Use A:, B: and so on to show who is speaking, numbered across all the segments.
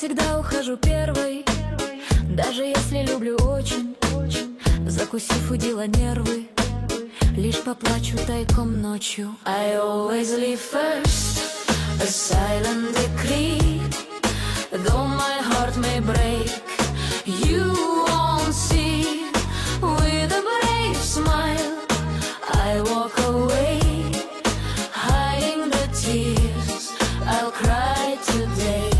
A: всегда ухожу первой, даже если люблю очень. Закусив, удила нервы, лишь поплачу тайком ночью. I always leave first, a silent decree. Though my heart may break, you won't see. With a brave smile, I walk away, hiding the tears I'll cry today.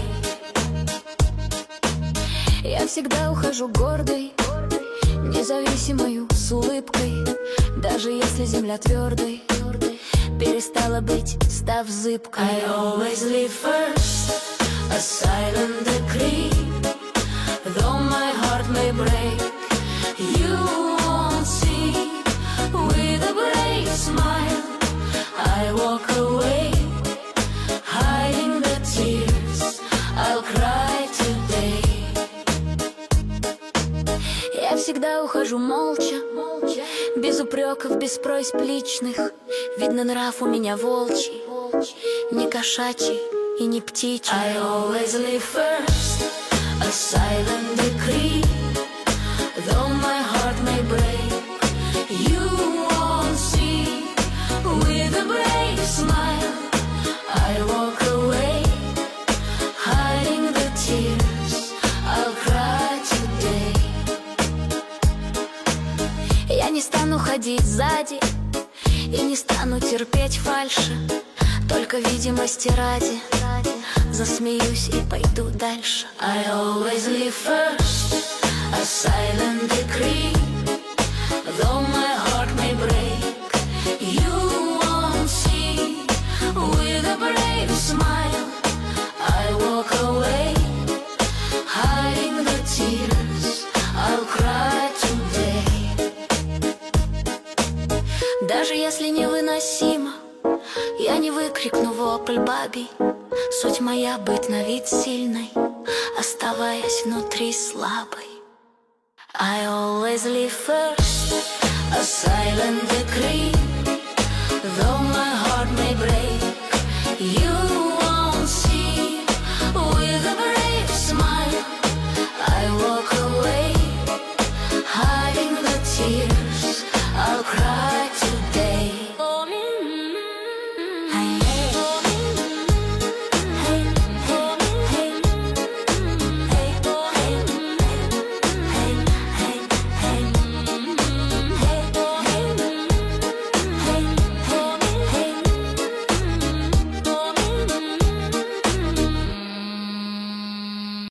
A: Я всегда ухожу гордой, независимою, с улыбкой. Даже если земля твердой перестала быть, став зыбкой. I always leave first, a silent decree. Though my heart may break, you won't see. With a brave smile, I walk away, hiding the tears I'll cry today. Я всегда ухожу молча, без упреков, без просьб личных. Видно, нрав у меня волчий, не кошачий и не птичий. I always leave first, a silent decree. Though my heart may break, you won't see. With a brave smile, I walk away, hiding the tears I'll cry today. Я не стану ходить сзади и не стану терпеть фальши. Только видимости ради засмеюсь и пойду дальше. I always leave first, a silent decree. Though my heart may break, you won't see. With a brave smile, I walk away, hiding the tears I'll cry today. Даже если невыносимо, я не выкрикну вопль бабий. Суть моя быть на вид сильной, оставаясь внутри слабой. I always leave first, a silent decree. Though my heart may break,